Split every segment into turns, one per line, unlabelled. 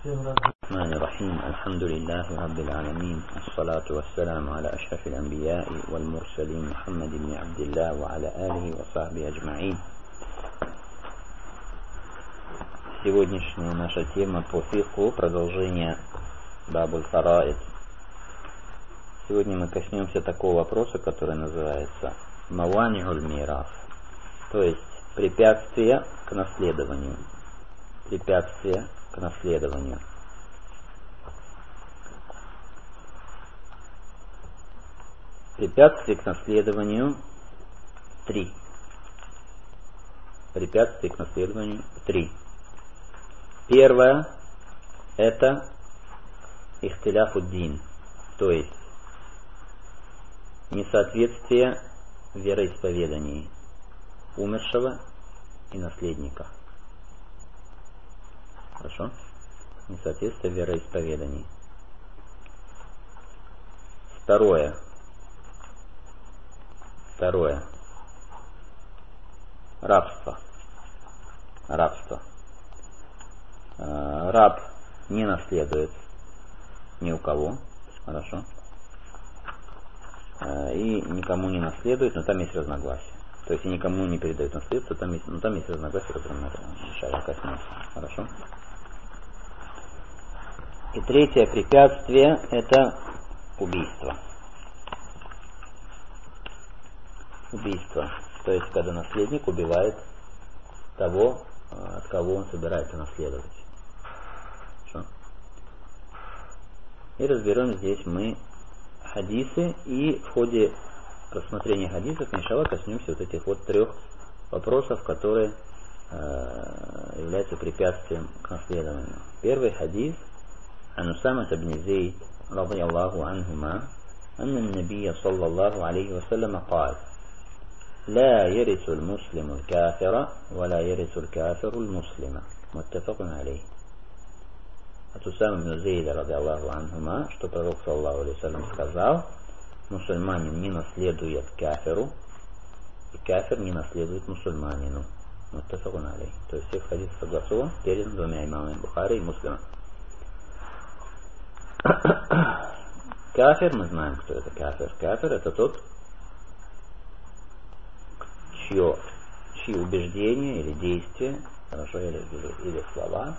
الرحمن الرحيم الحمد لله رب العالمين الصلاة والسلام على أشرف الأنبياء والمرسلين محمد بن عبد الله وعلى آله وصحبه أجمعين. Сегодняшняя наша тема по фикху, продолжение Бабуль Фараид. Сегодня мы коснемся такого вопроса, который называется Мавани'уль мирас, то есть препятствия к наследованию. Препятствия к наследованию. Препятствия к наследованию три. Препятствия к наследованию три. Первое — это ихтиляфуддин, то есть несоответствие вероисповеданий умершего и наследника. Хорошо? Несоответствие вероисповеданий. Второе. Рабство. Раб не наследует ни у кого. Хорошо? И никому не наследует, но там есть разногласия. То есть и никому не передают наследство, там есть разногласия, которые мы сначала коснемся. Хорошо? И третье препятствие — это убийство. Убийство. То есть, когда наследник убивает того, от кого он собирается наследовать. Хорошо? И разберем здесь мы хадисы, и в ходе рассмотрения хадисов иншалла коснемся вот этих вот трех вопросов, которые являются препятствием к наследованию. Первый хадис: عن أسامة بن زيد رضي الله عنهما أن النبي صلى الله عليه وسلم قال: لا يرث المسلم الكافر ولا يرث الكافر المسلم. متفق عليه. От Усама бн Зейда радиаллаху анхума, что пророк саллаллаху алейхи вассалям сказал: мусульманин не наследует кафиру, и кафир не наследует мусульманину. Муттафакун алейх. То есть всех хадисов согласован, передан двумя имамами Бухари и Муслима. Кафир, мы знаем, кто это кафир. Кафир — это тот, чьи убеждения или действия, хорошо, или слова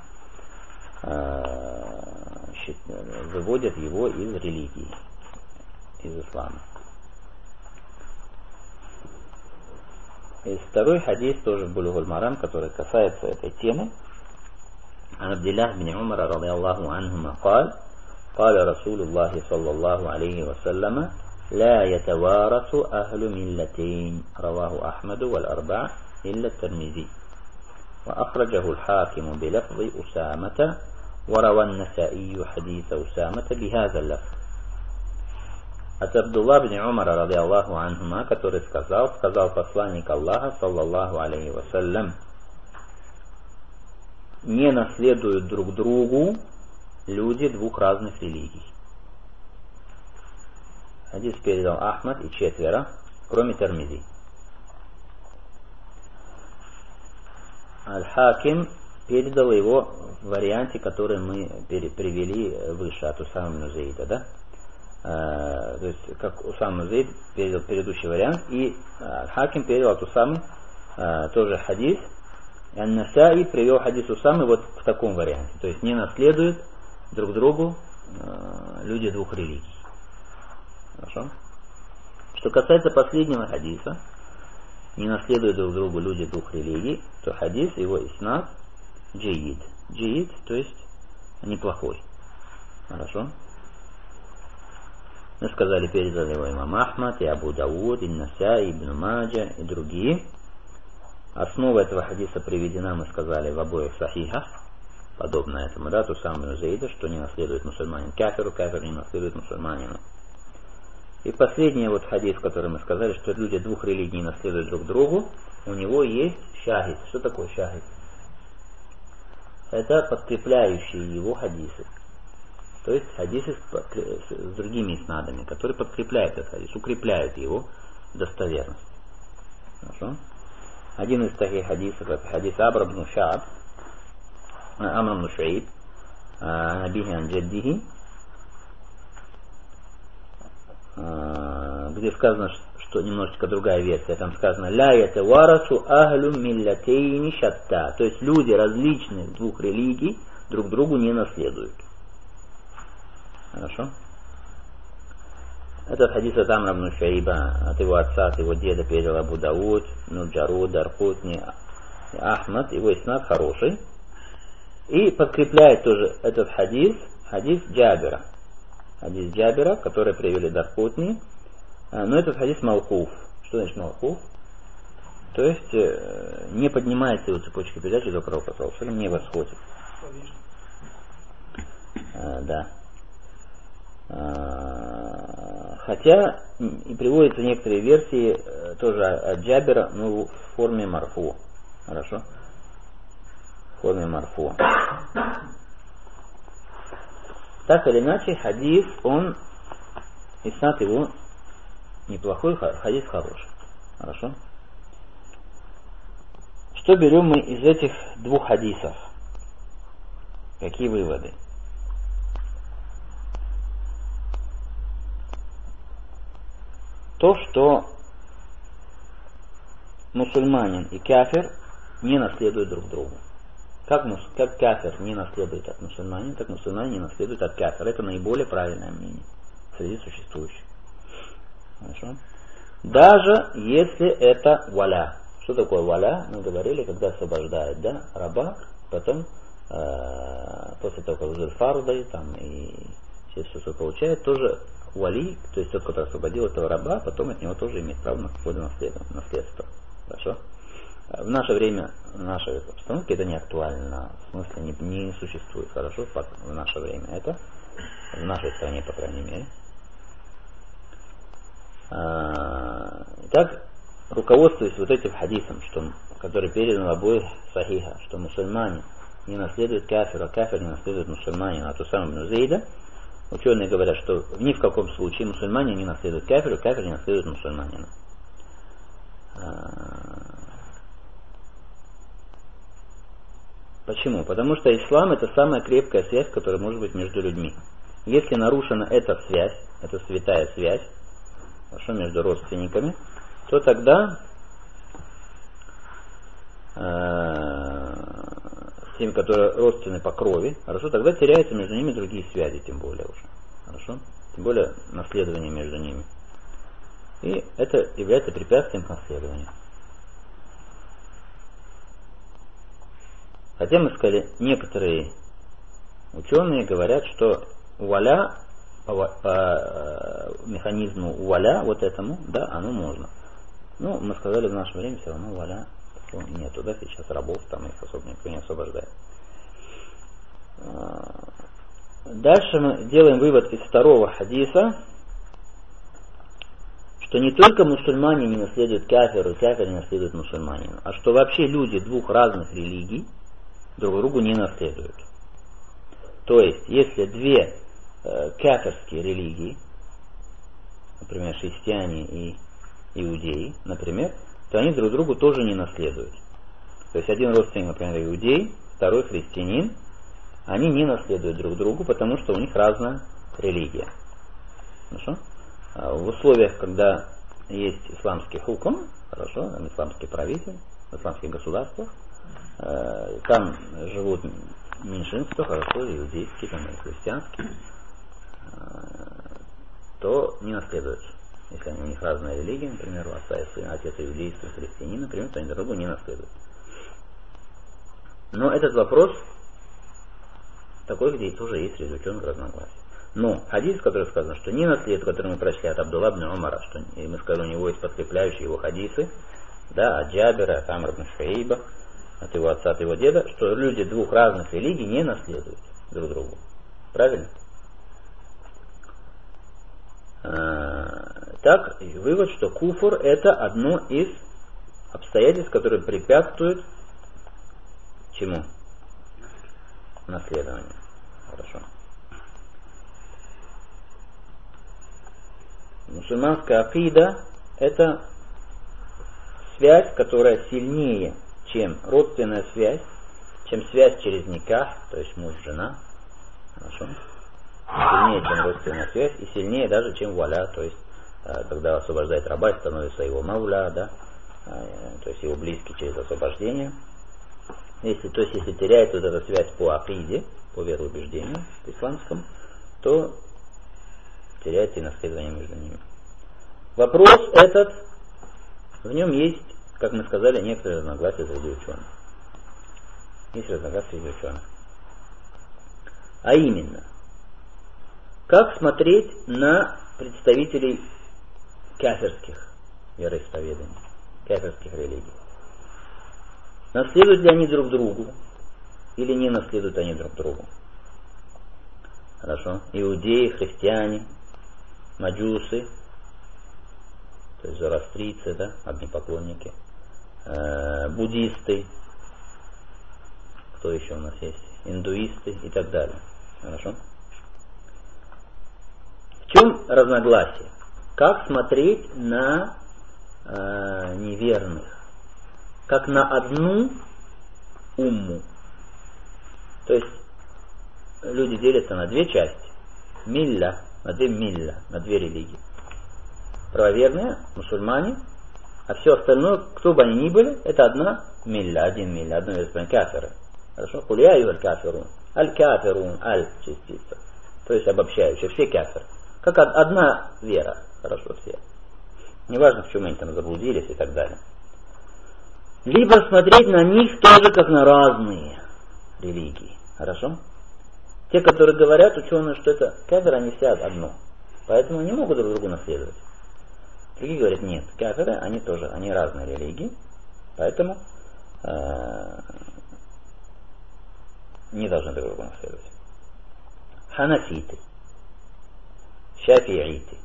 выводят его из религии, из ислама. И второй хадис тоже в Булюгуль Марам, который касается этой темы. عن عبد الله بن عمر رضي الله عنهما قال: قال رسول الله صلى الله عليه وسلم: لا يتوارث أهل ملتين. رواه أحمد والأربعة إلا الترمذي. وأخرجه الحاكم بلفظ أسامة، وروى النسائي حديث أسامة بهذا اللفظ. От Абдулла бн Умара радиаллаху анхума, который сказал посланник Аллаха саллаллаху алейхи вассалям: не наследуют друг другу люди двух разных религий. Хадис передал Ахмад и четверо, кроме Тирмизи. Аль-Хаким передал его в варианте, который мы привели выше от Усама бн Зейда, да? То есть, как Усама бн Зейд передал предыдущий вариант, и Аль-Хаким передал от Усамы тоже хадис. И Ан-Насаи привел хадис Усамы вот в таком варианте. То есть не наследуют друг другу люди двух религий. Хорошо? Что касается последнего хадиса, не наследуют друг другу люди двух религий, то хадис, его иснад джаид. Джаид, то есть неплохой. Хорошо? Мы сказали, передали его имам Ахмад, и Абу Дауд, и Насаи, Ибн Маджа и другие. Основа этого хадиса приведена, мы сказали, в обоих сахихах, подобно этому, да, Усама бн Зейда, что не наследует мусульманин кафиру, кафир не наследует мусульманину. И последний вот хадис, который мы сказали, что люди двух религий наследуют друг другу, у него есть шахид. Что такое шахид? Это подкрепляющие его хадисы. То есть хадисы с другими иснадами, которые подкрепляют этот хадис, укрепляют его достоверность. Хорошо? Один из таких хадисов — это хадис Амр ибн Шуайб, Набихи анджаддихи, где сказано, что немножечко другая версия, там сказано «Ля ятаварасу ахлю миллятейни шатта», то есть люди различных двух религий друг другу не наследуют. Хорошо? Этот хадис от Амра ибн Шуайба, от его отца, от его деда передал Абу Дауд, Нуджару, Даркутни, Ахмад, его иснад хороший. И подкрепляет тоже этот хадис Джабира. Хадис Джабира, который привели Даркутни. Но этот хадис мауқуф. Что значит мауқуф? То есть не поднимается его цепочка передачи до пророка, не восходит. Да. Хотя и приводятся некоторые версии тоже от Джабира, но в форме марфу. Хорошо? В форме марфу. Так или иначе, хадис, он, иснад его неплохой, хадис хороший. Хорошо? Что берем мы из этих двух хадисов? Какие выводы? То, что мусульманин и кафир не наследуют друг другу. Как кафир не наследует от мусульманина, так мусульманин не наследует от кафира. Это наиболее правильное мнение среди существующих. Хорошо? Даже если это валя. Что такое валя? Мы говорили, когда освобождает, да, раба, потом после того, как Зульфар дает там и все, что получает, тоже вали, то есть тот, кто освободил этого раба, потом от него тоже имеет право на какое-то наследство. Хорошо? В наше время, в нашей обстановке это не актуально, в смысле не существует. Хорошо? В наше время это, в нашей стране, по крайней мере. Итак, руководствуясь вот этим хадисом, который передан в обоих сахиха, что мусульмане не наследуют кафира, кафир не наследует мусульманина, от Усама ибн Зейда, ученые говорят, что ни в каком случае мусульмане не наследуют кафиру, кафир не наследует мусульманина. Почему? Потому что ислам это самая крепкая связь, которая может быть между людьми. Если нарушена эта связь, эта святая связь, хорошо, между родственниками, то тогда с теми, которые родственны по крови, хорошо, тогда теряются между ними другие связи, тем более уже. Хорошо? Тем более наследование между ними. И это является препятствием к наследованию. Хотя мы сказали, некоторые ученые говорят, что валя по механизму валя, вот этому, да, оно можно. Ну, мы сказали, в наше время все равно валя нету, да, сейчас рабов там их особо никто не освобождает. Дальше мы делаем вывод из второго хадиса, что не только мусульмане не наследуют кафиру, кафир не наследует мусульманину, а что вообще люди двух разных религий друг другу не наследуют. То есть, если две кафирские религии, например, христиане и иудеи, например, то они друг другу тоже не наследуют. То есть один родственник, например, иудей, второй христианин, они не наследуют друг другу, потому что у них разная религия. Хорошо? В условиях, когда есть исламский хукм, хорошо, там исламский правитель, в исламских государствах, там живут меньшинства, хорошо, иудейские, там, и христианские, то не наследуются. Если у них разная религия, например, у отца и сына, отец иудейский, христианин, например, то они друг другу не наследуют. Но этот вопрос такой, где тоже есть среди ученых разногласия. Но хадис, в котором сказано, что не наследует, который мы прочли от Абдулла ибн Умара, что и мы сказали, у него есть подкрепляющие его хадисы, да, от Джабира, от Амра ибн Шуайба, от его отца, от его деда, что люди двух разных религий не наследуют друг другу. Правильно? Так, вывод, что куфр это одно из обстоятельств, которые препятствуют чему? Наследованию. Хорошо. Мусульманская акида это связь, которая сильнее, чем родственная связь, чем связь через никах, то есть муж-жена, Хорошо? Сильнее, чем родственная связь, и сильнее даже, чем валя, то есть, когда освобождает раба, становится его мауля, да, то есть его близкий через освобождение. Если теряется вот эта связь по акиде, по вероубеждению в исламском, то теряется и наследование между ними. Вопрос этот, в нем есть, как мы сказали, некоторые разногласия среди ученых. Есть разногласия среди ученых. А именно, как смотреть на представителей кафирских вероисповеданий, кафирских религий? Наследуют ли они друг другу или не наследуют они друг другу? Хорошо. Иудеи, христиане, маджусы, то есть зороастрийцы, да, огнепоклонники, буддисты, кто еще у нас есть, индуисты и так далее. Хорошо. В чем разногласие? Как смотреть на неверных? Как на одну умму. То есть люди делятся на две части. Милля, на две религии. Правоверные, мусульмане, а все остальное, кто бы они ни были, это одна милля, одно вероисповедание, кафиры. Хорошо? Кулия и аль-кафирун. Аль-кафирун, аль-частица. То есть обобщающие, все кафиры. Как одна вера. Хорошо, все. Неважно, в чем они там заблудились и так далее. Либо смотреть на них тоже как на разные религии. Хорошо? Те, которые говорят, ученые, что это кафиры, они все одно. Поэтому не могут друг другу наследовать. Другие говорят, нет, кафиры, они разные религии. Поэтому не должны друг другу наследовать. Ханафиты, шафииты.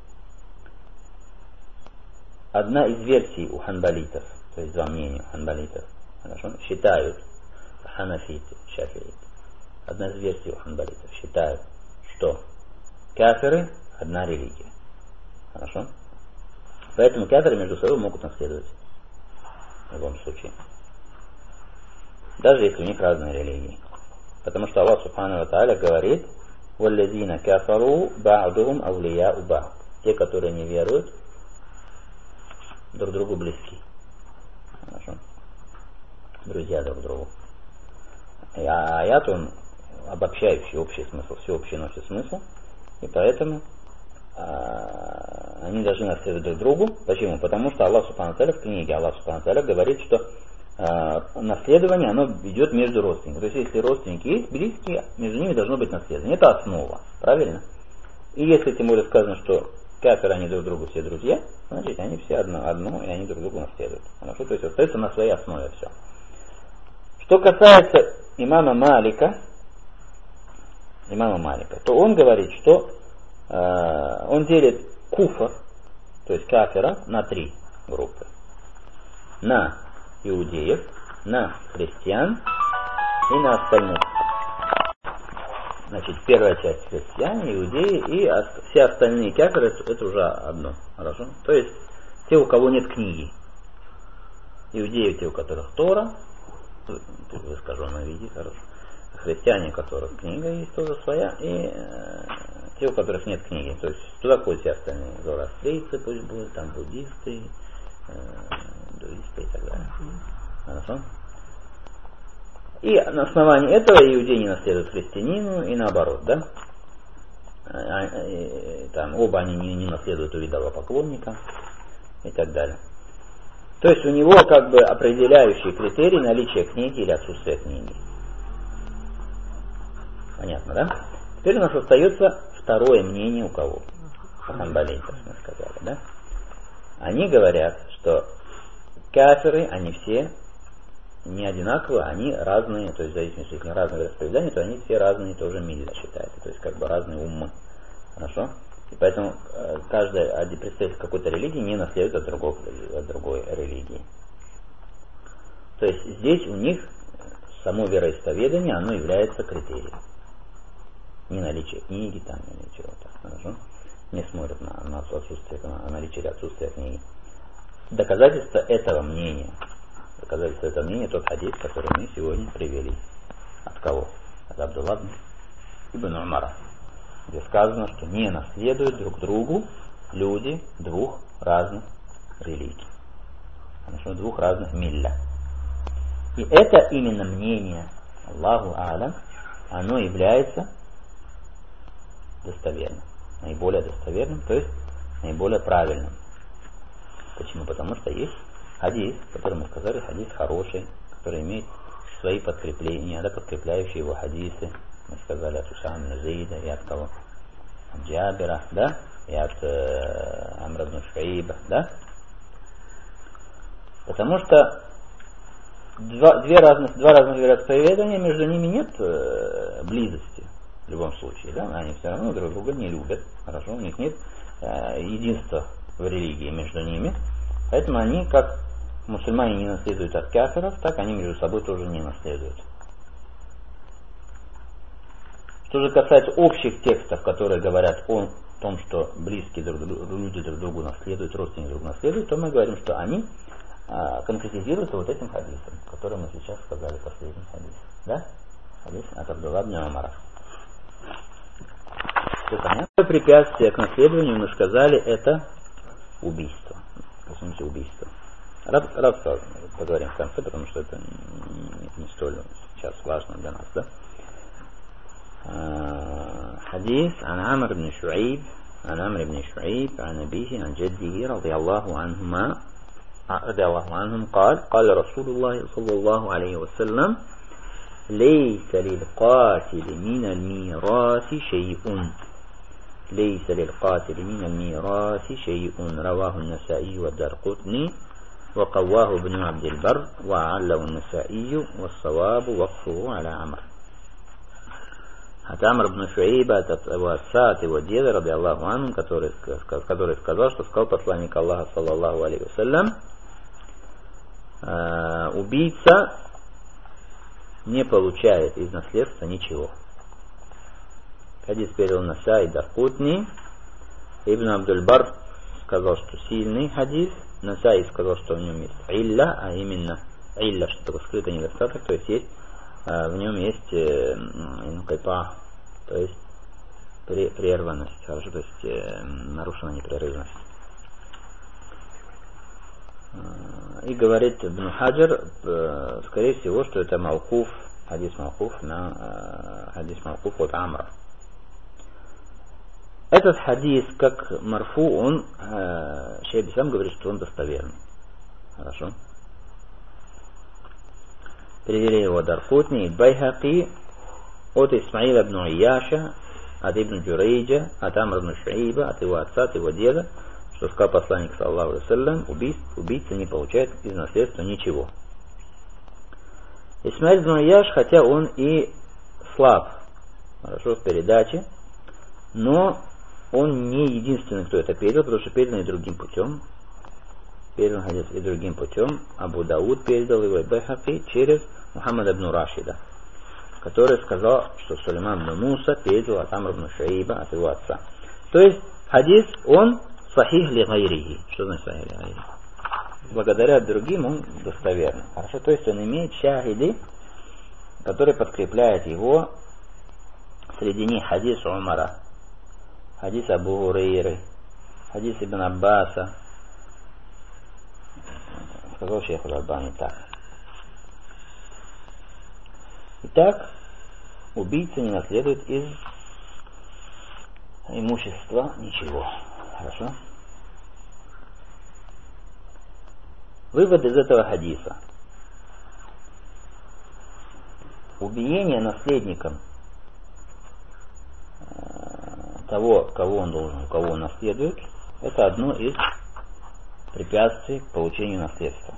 Одна из версий у ханбалитов, то есть два мнения у ханбалитов, хорошо, считают, ханафиты, шафииты, одна из версий у ханбалитов считают, что кафиры одна религия. Хорошо? Поэтому кафиры между собой могут наследовать. В любом случае. Даже если у них разные религии. Потому что Аллах Субхану ва Тааля говорит: «Валлазина кафару ба'духум авлияу ба'д». Те, которые не веруют, друг другу близки. Хорошо? Друзья друг другу. И аят, он обобщающий общий смысл, всеобщий носит смысл. И поэтому они должны наследовать друг другу. Почему? Потому что Аллах Субхану ва Тааля в книге Аллах Субхану ва Тааля говорит, что наследование, оно идет между родственниками. То есть, если родственники есть, близкие, между ними должно быть наследование. Это основа. Правильно? И если тем более сказано, что кафиры, они друг другу все друзья, значит, они все одно, и они друг другу наследуют. Хорошо? То есть, остается на своей основе все. Что касается имама Малика, то он говорит, что он делит куфр, то есть кафира, на три группы. На иудеев, на христиан и на остальных. Значит, первая часть христиане, иудеи и все остальные кафиры, это уже одно. Хорошо? То есть те, у кого нет книги. Иудеи, те, у которых Тора, в искаженном виде, хорошо. Христиане, у которых книга есть тоже своя, и те, у которых нет книги. То есть туда ходят все остальные. Зороастрийцы пусть будут, там буддисты, индуисты и так далее. Хорошо? И на основании этого иудеи не наследуют христианину, и наоборот, да? Там оба они не наследуют у идолопоклонника и так далее. То есть у него как бы определяющий критерий наличие книги или отсутствие книги. Понятно, да? Теперь у нас остается второе мнение у кого? У ханбалитов, мы сказали, да? Они говорят, что кафиры, они все не одинаковые, они разные, то есть в зависимости от разных вероисповеданий, то они все разные тоже милля считаются, то есть как бы разные уммы. Хорошо? И поэтому каждый представитель какой-то религии не наследует от другой религии. То есть здесь у них само вероисповедание, оно является критерием. Не наличие книги там или чего-то. Хорошо? Не смотрят на отсутствие, на наличие или отсутствие книги. Доказательство этого мнения, тот хадис, который мы сегодня привели. От кого? От Абдулла Ибн Умара, где сказано, что не наследуют друг другу люди двух разных религий. Потому двух разных милля. И это именно мнение, Аллаху А'лам, оно является достоверным, наиболее достоверным, то есть наиболее правильным. Почему? Потому что есть хадис, который мы сказали, хадис хороший, который имеет свои подкрепления, да, подкрепляющие его хадисы. Мы сказали от Усама ибн Зейда и от кого? От Джабира, да? И от Амра ибн Шуайба, да? Потому что два разных вероисповедания, между ними нет близости в любом случае, да? Они все равно друг друга не любят, хорошо? У них нет единства в религии между ними, поэтому они, как мусульмане не наследуют от кафиров, так они между собой тоже не наследуют. Что же касается общих текстов, которые говорят о том, что близкие люди друг другу наследуют, родственники друг другу наследуют, то мы говорим, что они конкретизируются вот этим хадисом, который мы сейчас сказали, последний хадис. Да? Хадис от Абдулла ибн Умара. Все понятно? Препятствие к наследованию, мы сказали, это убийство. Коснемся убийства. Рабство поговорим в конце, потому что это не столь сейчас важно для нас, да? حديث عن عمرو بن شعيب عن أبيه عن جده رضي الله عنهم قال رسول الله صلى الله عليه وسلم ليس للقاتل من الميراث شيء رواه النسائي والدارقطني وقواه ابن عبد البر وعله النسائي والصواب وقفه على عمرو. От Амр ибн Шуайба, от его отца, от его деда, ради Аллаху анхум, который сказал, что сказал посланник Аллаха, саллаллаху алейхи вассалям, убийца не получает из наследства ничего. Хадис перевел Насаи Даркутни. Ибн Абдуль-Бар сказал, что сильный хадис. Насаи сказал, что в нем есть илля, а именно илля, что такое скрытый недостаток, то есть в нем есть инкайта, то есть прерванность, хорошо, то есть нарушена непрерывность. И говорит Ибн Хаджар, скорее всего, что это мауқуф, хадис мауқуф от Амра. Этот хадис, как марфу, он, шейх сам говорит, что он достоверный. Хорошо. Перевели его Даркутни и Байхаки от Исмаила ибн Ияша, от Ибн Джурейджа, от Амра ибн Шуайба, от его отца, от его деда, что сказал посланник саллаллаху алейхи вассалям, убийца не получает из наследства ничего. Исмаил ибн Ияш, хотя он и слаб, хорошо, в передаче, но он не единственный, кто это передал, потому что передан и другим путем. Передан хадис и другим путем. Абу Дауд передал его и Байхаки через Мухаммада ибн Рашида, который сказал, что Сулейман ибн Муса передал от Амр ибн Шуайба, от его отца. То есть хадис, он сахих ли гайрихи. Что значит сахих ли гайрихи? Благодаря другим он достоверный. Хорошо, то есть он имеет шахиды, которые подкрепляют его. Среди них хадис Умара, хадис Абу Хурейры, хадис Ибн Аббаса. Сказал шейх Аль-Албани так. Итак, убийца не наследует из имущества ничего. Хорошо? Вывод из этого хадиса. Убиение наследником того, кого он должен, кого он наследует, это одно из препятствий к получению наследства.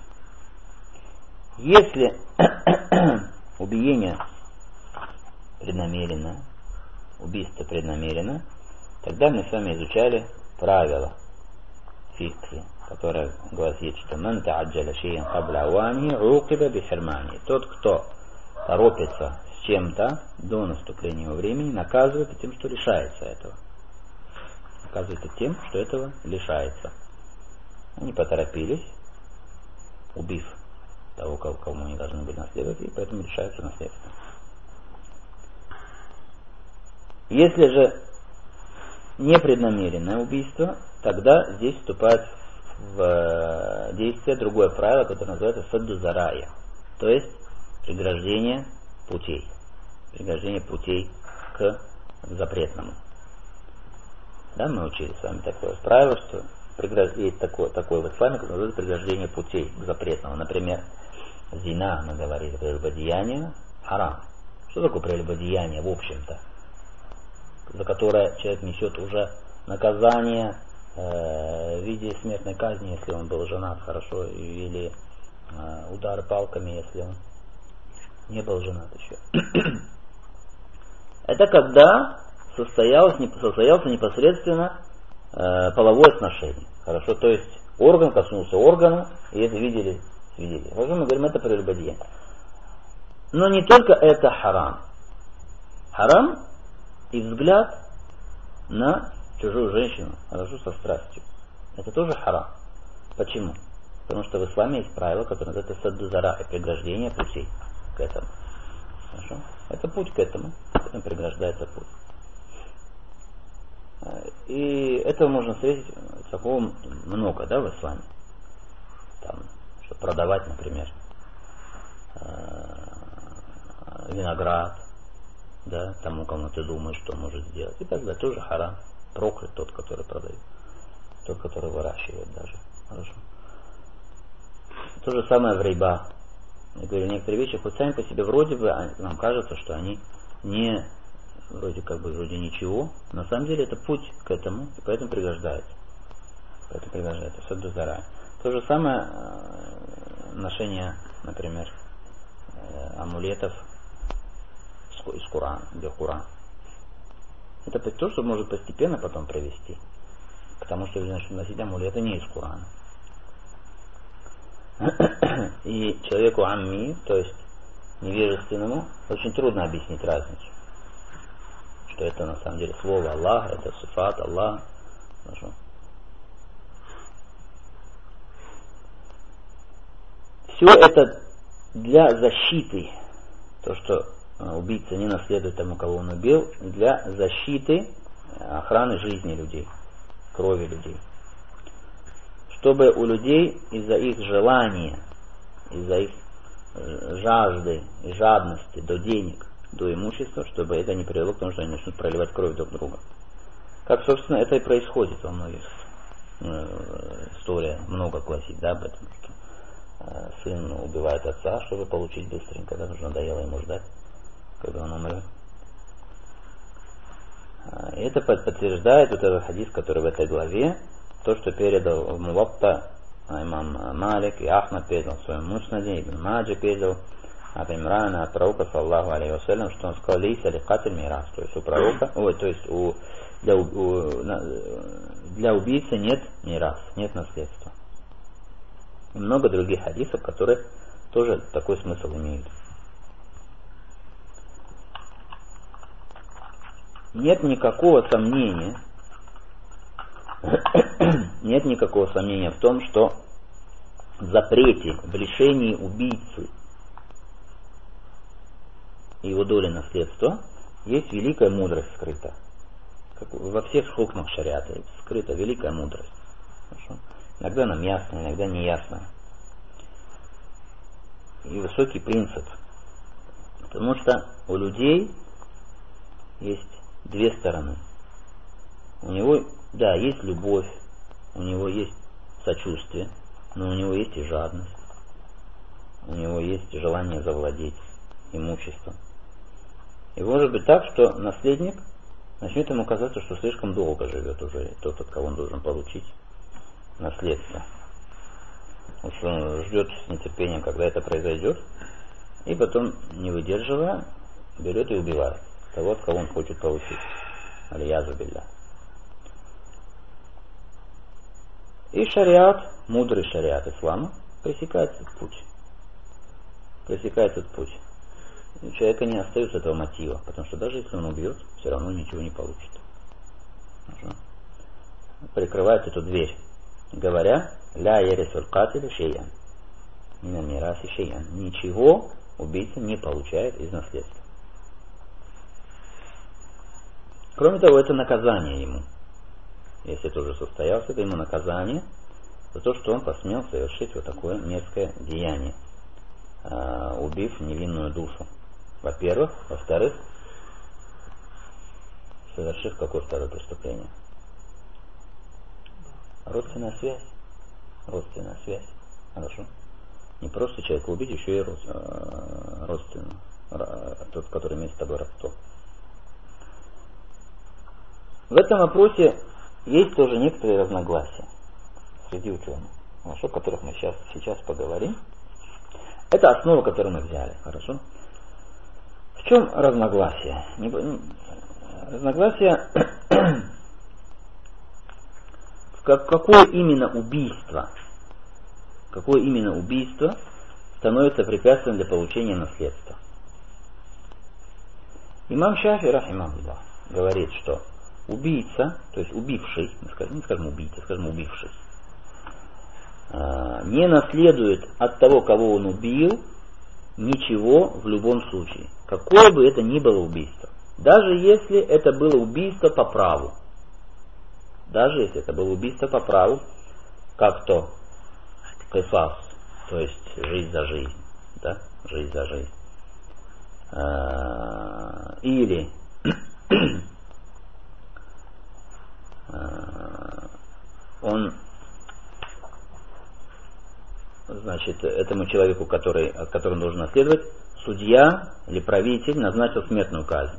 Если убиение преднамеренно, убийство преднамеренно, тогда мы с вами изучали правила фикхи, которое гласит, что «Ман та'аджаля шей'ан кабля ауани уқиба бихирмани». Тот, кто торопится с чем-то до наступления его времени, наказывается тем, что лишается этого. Наказывается тем, что этого лишается. Они поторопились, убив того, кому они должны были наследовать, и поэтому лишаются наследства. Если же непреднамеренное убийство, тогда здесь вступает в действие другое правило, которое называется садду зарая, то есть преграждение путей. Преграждение путей к запретному. Да, мы учили с вами такое правило, что есть такое в исламе, которое называется преграждение путей к запретному. Например, зина, мы говорили, прелюбодеяние, харам. Что такое прелюбодеяние в общем-то? За которое человек несет уже наказание в виде смертной казни, если он был женат, хорошо, или удары палками, если он не был женат еще. Это когда состоялся непосредственно половое сношение. Хорошо, то есть орган коснулся органа, и это видели свидетели. Хорошо, мы говорим, это прелюбодеяние. Но не только это харам. Харам и взгляд на чужую женщину, хорошо, со страстью. Это тоже харам. Почему? Потому что в исламе есть правило, которое называется садду зарай, преграждение путей к этому. Хорошо? Это путь к этому преграждается путь. И этого можно встретить такого много, да, в исламе. Там, чтобы продавать, например, виноград, да, тому, кому ты думаешь, что может сделать. И так далее. Тоже харам. Проклят тот, который продает. Тот, который выращивает даже. Хорошо. То же самое в риба. Я говорю, некоторые вещи хоть сами по себе вроде бы нам кажется, что они не вроде ничего. На самом деле это путь к этому, и поэтому преграждается. Поэтому преграждается. Садду зарай. То же самое ношение, например, амулетов из Корана, для Корана. Это то, что может постепенно потом привести к тому, что носить амулеты не из Корана. И человеку амми, то есть невежественному, очень трудно объяснить разницу. Что это на самом деле слово Аллах, это сифат Аллах. Хорошо. Все это для защиты, то, что убийца не наследует тому, кого он убил, для защиты охраны жизни людей, крови людей. Чтобы у людей из-за их желания, из-за их жажды и жадности до денег, до имущества, чтобы это не привело к тому, что они начнут проливать кровь друг друга. Как, собственно, это и происходит во многих. История много гласит, да, об этом. Сын убивает отца, чтобы получить быстренько, да, уже надоело ему ждать, когда он умрет. И это подтверждает вот этот хадис, который в этой главе, то, что передал в Муватта имам Малик и Ахмад передал в своем Муснаде, Ибн Маджи передал от Имрана, от пророка, саллаху алейхи вассалям, что он сказал, лейса ликатель мирас, то есть у пророка, для убийцы нет мирас, нет наследства. И много других хадисов, которые тоже такой смысл имеют. Нет никакого сомнения в том, что в запрете, в лишении убийцы и его доли наследства есть великая мудрость скрыта. Как во всех хукмах шариата скрыта великая мудрость. Хорошо? Иногда нам ясно, иногда не ясно. И высокий принцип. Потому что у людей есть две стороны. У него, да, есть любовь, у него есть сочувствие, но у него есть и жадность. У него есть желание завладеть имуществом. И может быть так, что наследник начнет ему казаться, что слишком долго живет уже тот, от кого он должен получить наследство. Он ждет с нетерпением, когда это произойдет, и потом, не выдерживая, берет и убивает того, от кого он хочет получить. Алиязу билля. И шариат, мудрый шариат ислама, пресекает этот путь. Пресекает этот путь. У человека не остается этого мотива, потому что даже если он убьет, все равно ничего не получит. Хорошо? Прикрывает эту дверь, говоря, ля ярисуль катилю шейян. Мина мираси шейян. Ничего убийца не получает из наследства. Кроме того, это наказание ему. Если это уже состоялось, это ему наказание за то, что он посмел совершить вот такое мерзкое деяние, убив невинную душу. Во-первых. Во-вторых, совершив какое второе преступление? Родственная связь. Родственная связь. Хорошо. Не просто человека убить, еще и родственную. Тот, который имеет с тобой родство. В этом вопросе есть тоже некоторые разногласия среди ученых, о которых мы сейчас поговорим. Это основа, которую мы взяли. Хорошо. В чем разногласие? Разногласие какое именно убийство становится препятствием для получения наследства. Имам Шафи, рахимахуллах, говорит, что убийца, то есть убивший, не скажем убийца, скажем убивший, не наследует от того, кого он убил, ничего в любом случае. Какое бы это ни было убийство. Даже если это было убийство по праву. Даже если это было убийство по праву, как то кисас, то есть жизнь за жизнь. Да? Жизнь за жизнь. Или он, значит, этому человеку, от которого нужно наследовать, судья или правитель назначил смертную казнь.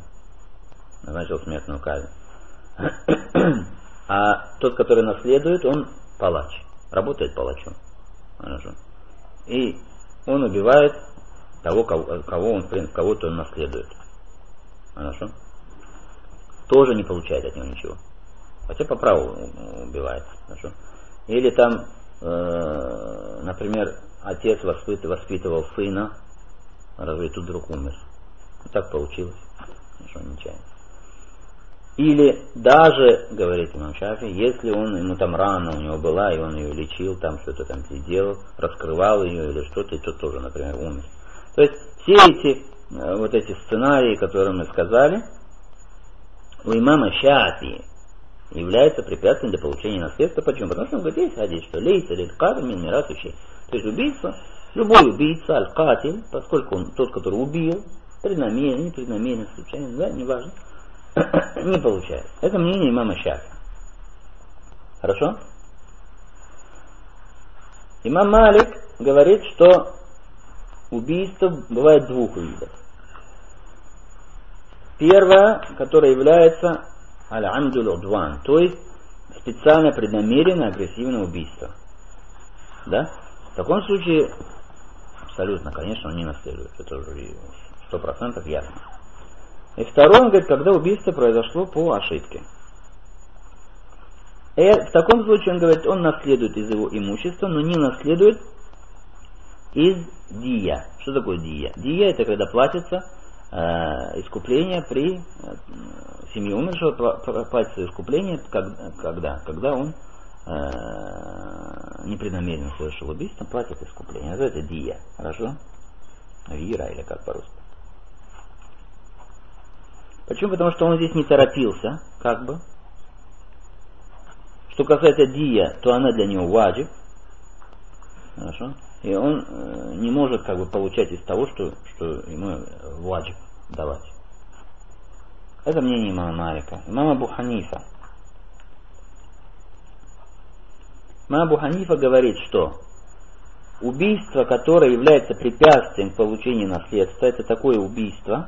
А тот, который наследует, он палач, работает палачом. Хорошо. И он убивает того, кого-то он наследует. Хорошо. Тоже не получает от него ничего. Хотя по праву убивает. Хорошо. Или там, например, отец воспитывал сына, разве тут вдруг умер. Так получилось. Хорошо, нечаянно. Или даже, говорит имам Шафи, если ему там рана у него была, и он ее лечил, там что-то там делал, раскрывал ее или что-то, и тот тоже, например, умер. То есть все эти сценарии, которые мы сказали, у имама Шафи являются препятствием для получения наследства. Почему? Потому что он говорит, есть хадис, что лейса лиль-катиль мин мирас вещей. То есть убийца, любой убийца, аль-катиль, поскольку он тот, который убил, преднамеренно, непреднамеренно, случайно, да, неважно, не получает. Это мнение имама Шафи. Хорошо? Имам Малик говорит, что убийство бывает двух видов. Первое, которое является аль-амдуль удван, то есть специально преднамеренное агрессивное убийство. Да? В таком случае, абсолютно, конечно, он не наследует. Это уже 100% ясно. И второе, он говорит, когда убийство произошло по ошибке. И в таком случае, он говорит, он наследует из его имущества, но не наследует из дия. Что такое дия? Дия — это когда платится искупление при семье умершего, платится искупление, когда он непреднамеренно совершил убийство, платит искупление. Это дия. Хорошо? Вира, или как по-русски. Почему? Потому что он здесь не торопился, как бы. Что касается дия, то она для него ваджиб. Хорошо? И он не может как бы получать из того, что ему ваджиб давать. Это мнение имама Малика. Имам Абу Ханифа. Имам Абу Ханифа говорит, что убийство, которое является препятствием к получению наследства, это такое убийство,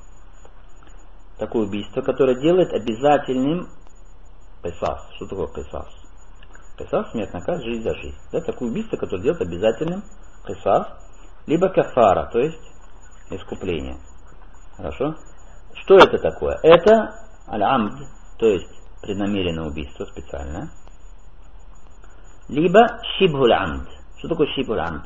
которое делает обязательным кисас. Что такое кисас? Кисас — смертная казнь, жизнь за жизнь. Это такое убийство, которое делает обязательным кисас, либо кафара, то есть искупление. Хорошо? Что это такое? Это аль-амд, то есть преднамеренное убийство специальное, либо шибхуль амд. Что такое шибхуль амд?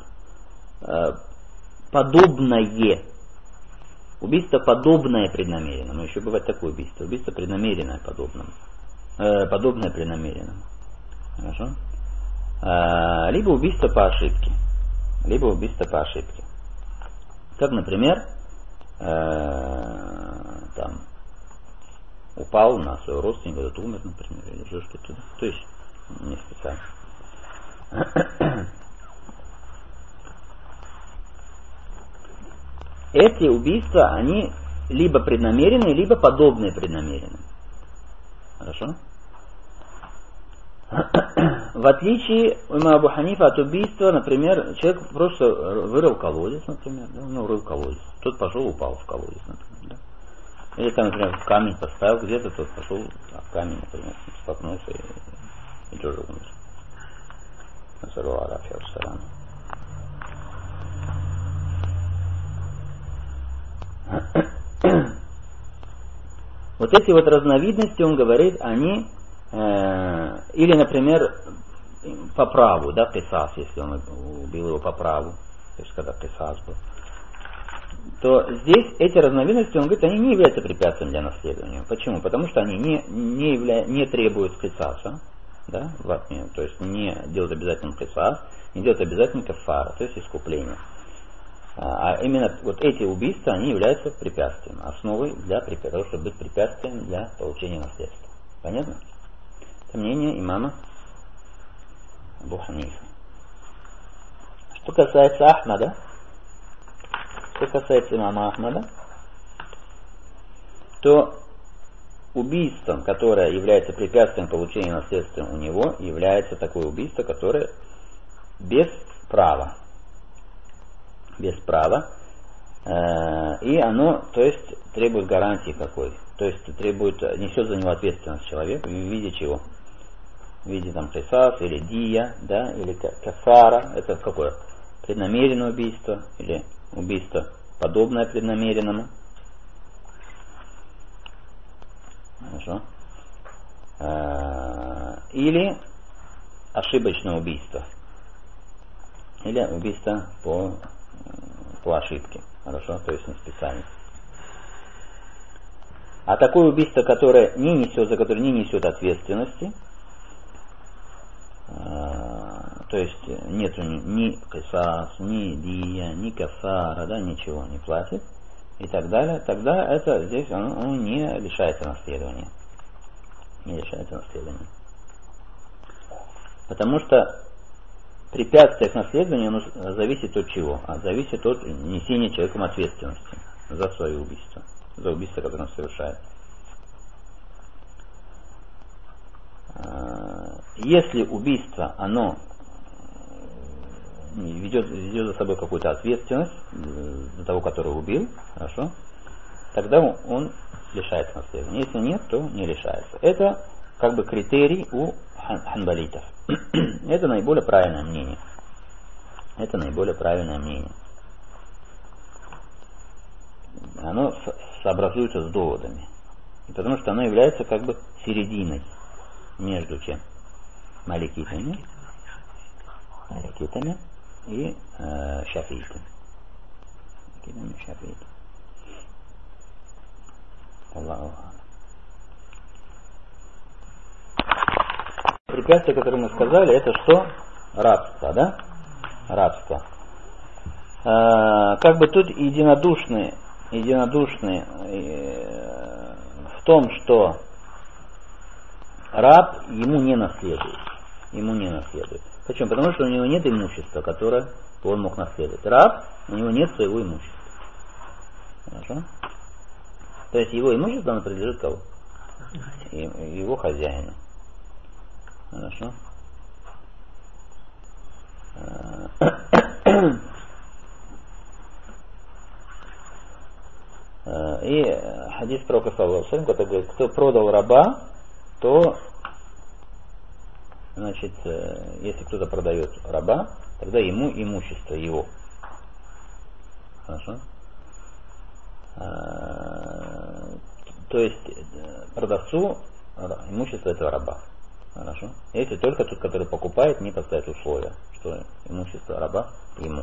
Подобное. Убийство подобное преднамеренному. Еще бывает такое убийство. Убийство преднамеренное подобному. Подобное преднамеренному. Хорошо? Либо убийство по ошибке. Как, например, упал на своего родственника, кто-то умер, например, или еще что-то. То есть не специально. Эти убийства, они либо преднамеренные, либо подобные преднамеренным. Хорошо? В отличие у имама Абу Ханифа от убийства, например, человек просто вырыл колодец, например, да, рыл колодец. Тот пошел, упал в колодец, например. Да. Или там, например, камень поставил где-то, тот пошел, в камень, например, столкнулся и тоже умер. Вот эти вот разновидности, он говорит, они, или, например, по праву, да, кисас, если он убил его по праву, то есть когда кисас был, то здесь эти разновидности, он говорит, они не являются препятствием для наследования. Почему? Потому что они не требуют кисаса, да, то есть не делают обязательным кисас, не делают обязательным кафара, то есть искупление. А именно вот эти убийства, они являются препятствием, основой для того, чтобы быть препятствием для получения наследства. Понятно? Это мнение имама Абу Ханифа. Что касается Ахмада, имама Ахмада, то убийством, которое является препятствием получения наследства у него, является такое убийство, которое без права. Без права. И оно, то есть, требует гарантии какой. То есть, несет за него ответственность человек в виде чего? В виде там кисас или дия, да, или кафара. Это какое? Преднамеренное убийство или убийство подобное преднамеренному. Хорошо. Или ошибочное убийство. Или убийство по ошибке. Хорошо, то есть не специально. А такое убийство, за которое не несет ответственности, то есть нету ни кисас, ни дия, ни кафара, да, ничего не платит и так далее, тогда это здесь оно не лишается наследования. Не лишается наследования. Потому что препятствие к наследованию зависит от чего? Зависит от несения человеком ответственности за свое убийство, за убийство, которое он совершает. Если убийство, оно ведет за собой какую-то ответственность за того, который убил, хорошо, тогда он лишается наследования. Если нет, то не лишается. Это как бы критерий у ханбалитов. Это наиболее правильное мнение. Это наиболее правильное мнение. Оно сообразуется с доводами. Потому что оно является как бы серединой между чем? Маликитами и шафиитами. Аллаху. Препятствие, которое мы сказали, это что? Рабство, да? Рабство. Как бы тут единодушны в том, что раб ему не наследует. Почему? Потому что у него нет имущества, которое он мог наследовать. Раб, у него нет своего имущества. Хорошо? То есть его имущество, оно принадлежит кого? Его хозяину. Хорошо? И хадис пророка саллаллаху алейхи ва саллям, который говорит, кто продал раба, то, значит, если кто-то продает раба, тогда ему имущество его. Хорошо? То есть продавцу имущество этого раба. Хорошо? Если только тот, который покупает, не поставит условия, что имущество раба ему.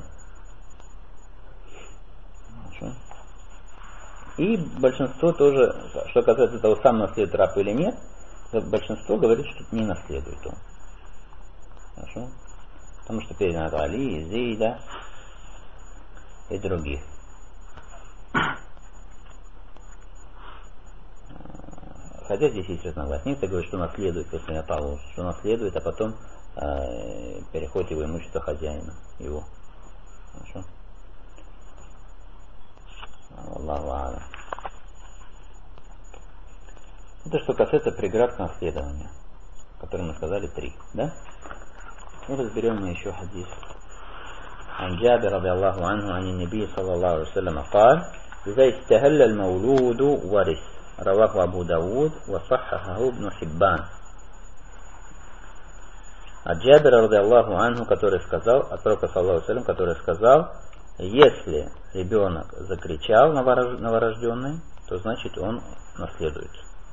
Хорошо? И большинство тоже, что касается того, сам наследует раб или нет, большинство говорит, что не наследует он. Хорошо? Потому что передано от Али, Зейда и других. Хотя здесь есть разногласия. Некоторые говорят, что наследует после Павла, что наследует, а потом переходит его имущество хозяина его. Хорошо? Аллаху а'алям. Это что касается преград к наследованию, которые мы сказали 3, да? Ну, разберем мы еще хадис. عن جابر رضي الله عنه عن النبي صلى الله عليه وسلم قال إذا استهل المولود ورث رواه أبو داود وصححه ابن حبان. От Джабира رضي الله عنه, который сказал, от пророка саллаллаху алейхи ва саллям, который сказал, если ребенок закричал новорожденный, то значит он наследует.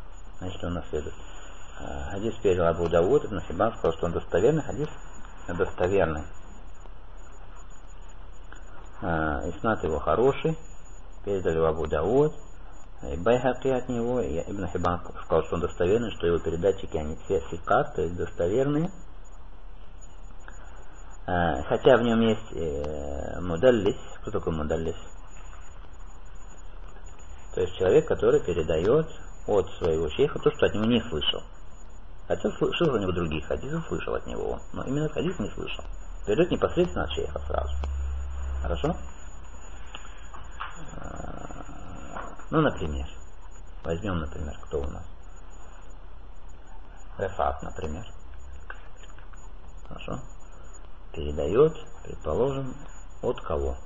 Хадис передал Абу Дауд, Ибн Хиббан сказал, что он достоверный, хадис достоверный. Иснат его хороший, передали его Абу Дауд, и Байхаки от него, и Ибн Хиббан сказал, что он достоверный, что его передатчики, они все сикат, то есть достоверные. Хотя в нем есть мудаллис. Кто такой мудаллис? То есть человек, который передает от своего шейха то, что от него не слышал. Хотя слышал от него других хадисов, слышал от него он. Но именно хадис не слышал. Передает непосредственно от шейха сразу. Хорошо? Ну, например. Возьмем, например, кто у нас? Рефат, например. Хорошо? Передает, предположим, от кого?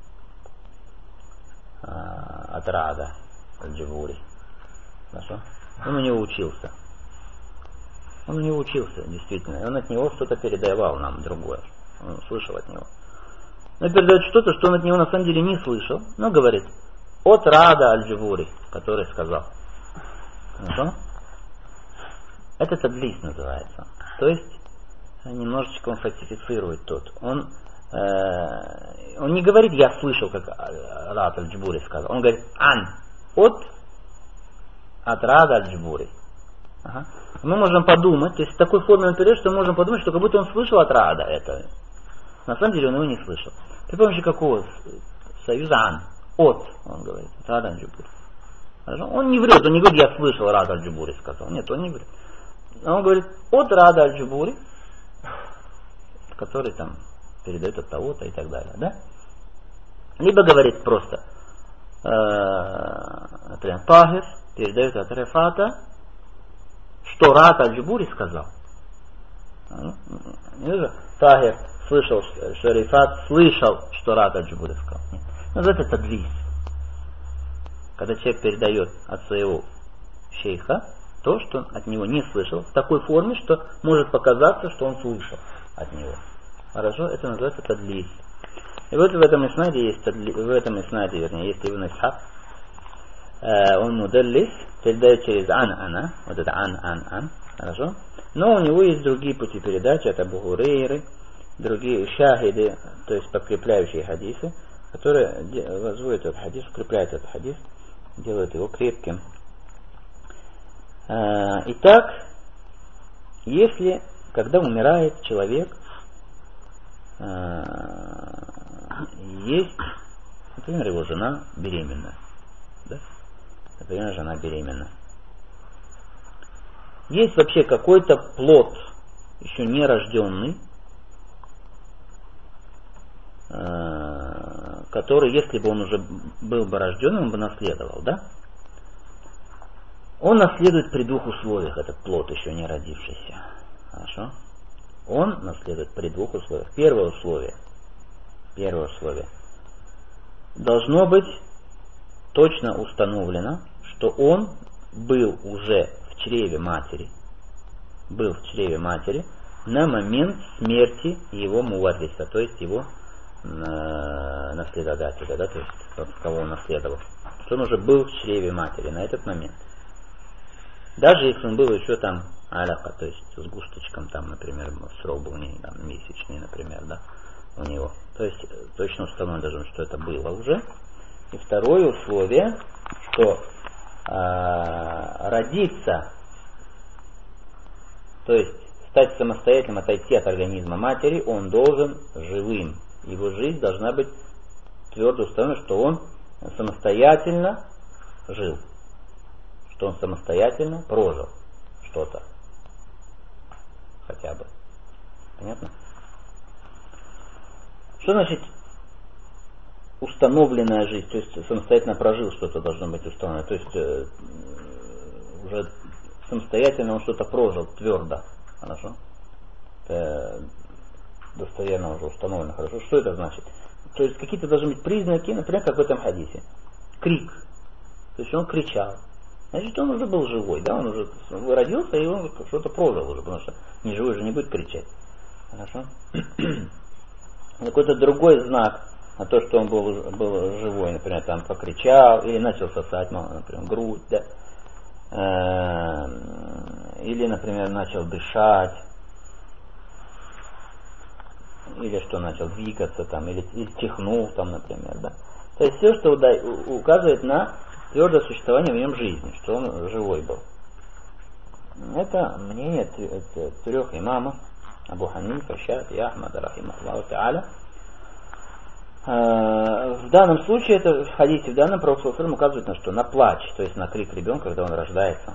От Рада, от Джибури. Хорошо? Он у него учился. Действительно. И он от него что-то передавал нам другое. Он слышал от него. Но передает что-то, что он от него на самом деле не слышал. Но говорит, от Рада аль-Джибури, который сказал. Хорошо? Это тадлис называется. То есть, немножечко он фальсифицирует тот. Он не говорит, я слышал, как Рад аль-Джибури сказал. Он говорит, от Рада аль-Джибури. Ага. Мы можем подумать, то есть в такой форме он передает, что мы можем подумать, что как будто он слышал от Рада это. На самом деле он его не слышал. При помощи какого союза от, он говорит, Рада аль-Джибури. Он не врет, он не говорит, я слышал, Рада аль-Джибури сказал. Нет, он не врет. Он говорит, от Рада аль-Джибури, который там передает от того-то и так далее, да? Либо говорит просто, например, Тахир передает от Рефата, что Рад аль-Джибури сказал. Тахир слышал, что Рефат слышал, что Рад аль-Джибури сказал. Нет. Называется тадлис. Когда человек передает от своего шейха то, что он от него не слышал, в такой форме, что может показаться, что он слышал от него. Хорошо? Это называется тадлис. И вот в этом иснаде есть есть Ибн Исхак. Он мудаллис, передает через ан-ана, вот это ан-ан-ан. Хорошо? Но у него есть другие пути передачи, это Абу Хурейры, другие шахиды, то есть подкрепляющие хадисы, которые возводят этот хадис, укрепляют этот хадис, делают его крепким. Итак, если, когда умирает человек, есть, например, его жена беременна. Да? Например, жена беременна. Есть вообще какой-то плод, еще не рожденный, который, если бы он уже был бы рожденным, он бы наследовал, да? Он наследует при двух условиях, этот плод, еще не родившийся. Хорошо? Он наследует при двух условиях. Первое условие. Должно быть точно установлено, что он был уже в чреве матери. На момент смерти его муарриса, то есть его наследодателя, да, то есть тот, кого он наследовал. Что он уже был в чреве матери на этот момент. Даже если он был еще там аляка, то есть с густочком, там, например, срок был не там, месячный, например, да, у него. То есть точно установлено должно, что это было уже. И второе условие, что родиться, то есть стать самостоятельным, отойти от организма матери, он должен живым. Его жизнь должна быть твердо установлена, что он самостоятельно жил. что он самостоятельно прожил что-то. Хотя бы. Понятно? Что значит установленная жизнь? То есть самостоятельно прожил что-то должно быть установлено. То есть уже самостоятельно он что-то прожил твердо. Хорошо? Достоверно уже установлено. Хорошо? Что это значит? То есть какие-то должны быть признаки, например, как в этом хадисе. Крик. То есть он кричал. Значит, он уже был живой, да, он уже родился и он что-то прожил уже, потому что неживой же не будет кричать. Хорошо? Какой-то другой знак на то, что он был живой, например, там покричал, или начал сосать, например, грудь, да, или, например, начал дышать, или что начал двигаться, там, или чихнул, там, например, да. То есть все, что указывает на твердое существование в нем жизни, что он живой был. Это мнение трех имамов, Абу Ханифа, Шафии, Ахмада, рахимахуллаху та'аля. В данном случае, это в хадисе, в данном пророк указывает на что? На плач, то есть на крик ребенка, когда он рождается.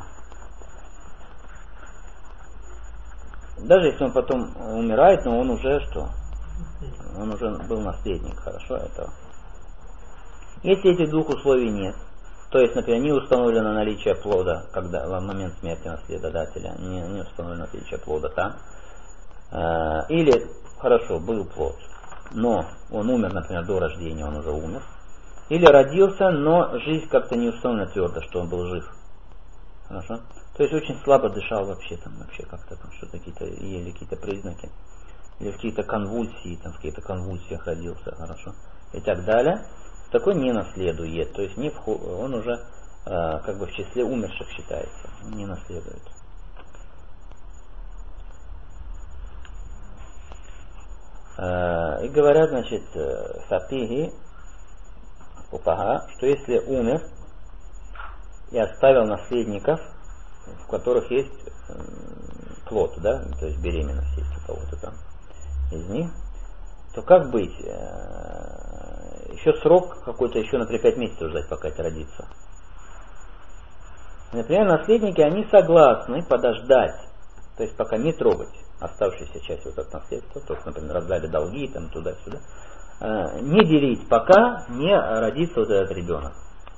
Даже если он потом умирает, но он уже что? Он уже был наследник, хорошо, этого. Если этих двух условий нет, то есть, например, не установлено наличие плода, когда в момент смерти наследодателя, не установлено наличие плода там, или, хорошо, был плод, но он умер, например, до рождения, он уже умер, или родился, но жизнь как-то не установлена твердо, что он был жив, хорошо, то есть очень слабо дышал вообще как-то там что-то или какие-то признаки, или в какие-то конвульсии, там в каких-то конвульсиях родился, хорошо, и так далее. Такой не наследует, то есть он уже как бы в числе умерших считается, не наследует. И говорят, значит, факихи, фукаха, что если умер и оставил наследников, в которых есть плод, да, то есть беременность есть у кого-то там из них, то как быть? Еще срок какой-то, еще, например, 5 месяцев ждать, пока это родится. Например, наследники, они согласны подождать, то есть пока не трогать оставшуюся часть вот от наследства, то есть, например, раздали долги, там, туда-сюда, не делить, пока не родится вот этот ребенок.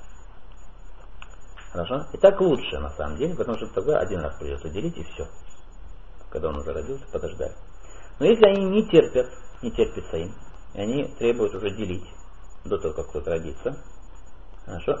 Хорошо? И так лучше, на самом деле, потому что тогда один раз придется делить и все. Когда он уже родился, подождать. Но если они не терпятся им, и они требуют уже делить до того, как кто-то родится, хорошо?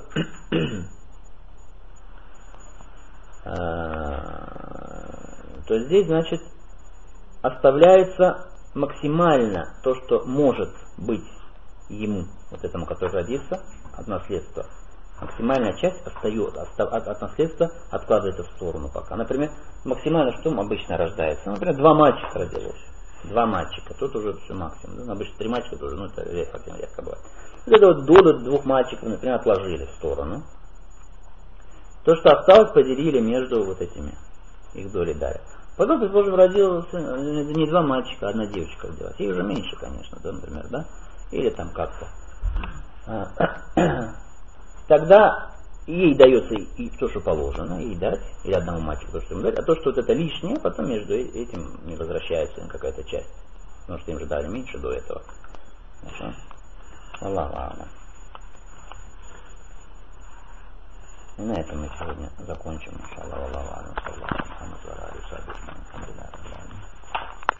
То здесь, значит, оставляется максимально то, что может быть ему, вот этому, который родится, от наследства. Максимальная часть остается, от наследства откладывается в сторону пока. Например, максимально что обычно рождается? Например, 2 мальчика родилось. 2 мальчика, тут уже все максимум. Да? Обычно 3 мальчика тоже, ну это редко бывает. Вот это вот долю 2 мальчиков, например, отложили в сторону. То, что осталось, поделили между вот этими, их доли дали. Потом, предположим, родился не 2 мальчика, а 1 девочка родилась. Их уже меньше, конечно, да, например, да? Или там как-то. Тогда ей дается и то, что положено, ей дать, или одному мальчику то, что ему дать, а то, что вот это лишнее, потом между этим не возвращается им какая-то часть. Потому что им же дали меньше до этого. Хорошо? Аллаху а'алям. И на этом мы сегодня закончим. Иншаллах, Аллаху а'алям.